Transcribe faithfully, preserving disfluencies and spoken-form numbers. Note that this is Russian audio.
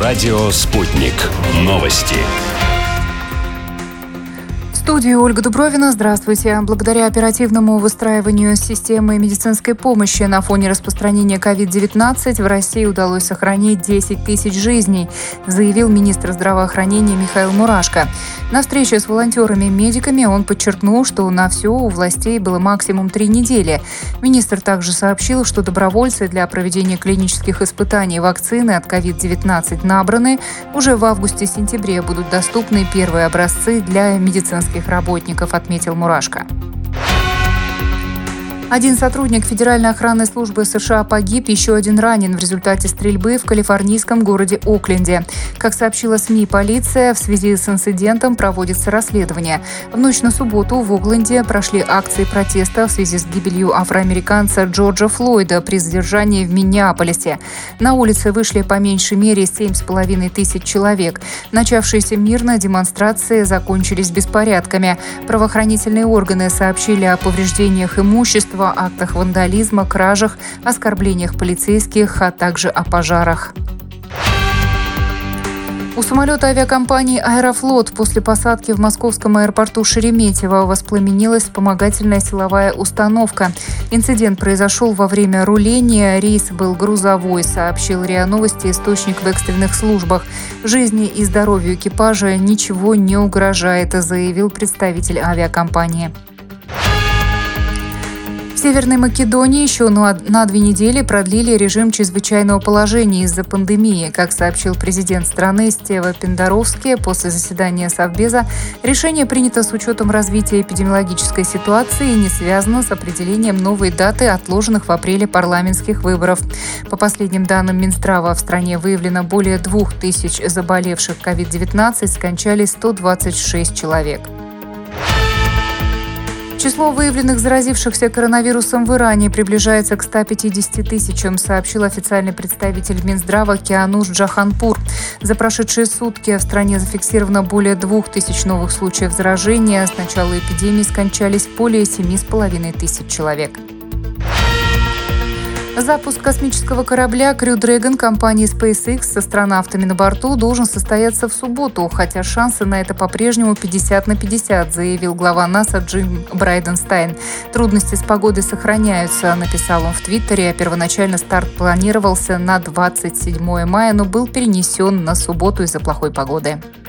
Радио «Спутник». Новости. В студии Ольга Дубровина. Здравствуйте. Благодаря оперативному выстраиванию системы медицинской помощи на фоне распространения ковид девятнадцать в России удалось сохранить десять тысяч жизней, заявил министр здравоохранения Михаил Мурашко. На встрече с волонтерами-медиками он подчеркнул, что на все у властей было максимум три недели. Министр также сообщил, что добровольцы для проведения клинических испытаний вакцины от ковид девятнадцать набраны. Уже в августе-сентябре будут доступны первые образцы для медицинских работников, отметил Мурашко. Один сотрудник Федеральной охранной службы США погиб, еще один ранен в результате стрельбы в калифорнийском городе Окленде. Как сообщила СМИ полиция, в связи с инцидентом проводится расследование. В ночь на субботу в Окленде прошли акции протеста в связи с гибелью афроамериканца Джорджа Флойда при задержании в Миннеаполисе. На улице вышли по меньшей мере семь с половиной тысяч человек. Начавшиеся мирно демонстрации закончились беспорядками. Правоохранительные органы сообщили о повреждениях имущества, актах вандализма, кражах, оскорблениях полицейских, а также о пожарах. У самолета авиакомпании «Аэрофлот» после посадки в московском аэропорту Шереметьево воспламенилась вспомогательная силовая установка. Инцидент произошел во время руления. Рейс был грузовой, сообщил РИА Новости источник в экстренных службах. Жизни и здоровью экипажа ничего не угрожает, заявил представитель авиакомпании. В Северной Македонии еще на две недели продлили режим чрезвычайного положения из-за пандемии. Как сообщил президент страны Стева Пендаровски после заседания Совбеза, решение принято с учетом развития эпидемиологической ситуации и не связано с определением новой даты отложенных в апреле парламентских выборов. По последним данным Минздрава, в стране выявлено более двух тысяч заболевших ковид девятнадцать, скончались сто двадцать шесть человек. Число выявленных заразившихся коронавирусом в Иране приближается к ста пятидесяти тысячам, сообщил официальный представитель Минздрава Киануш Джаханпур. За прошедшие сутки в стране зафиксировано более двух тысяч новых случаев заражения. С начала эпидемии скончались более семи с половиной тысяч человек. Запуск космического корабля Crew Dragon компании SpaceX с астронавтами на борту должен состояться в субботу, хотя шансы на это по-прежнему пятьдесят на пятьдесят, заявил глава НАСА Джим Брайденстайн. Трудности с погодой сохраняются, написал он в Твиттере. Первоначально старт планировался на двадцать седьмое мая, но был перенесен на субботу из-за плохой погоды.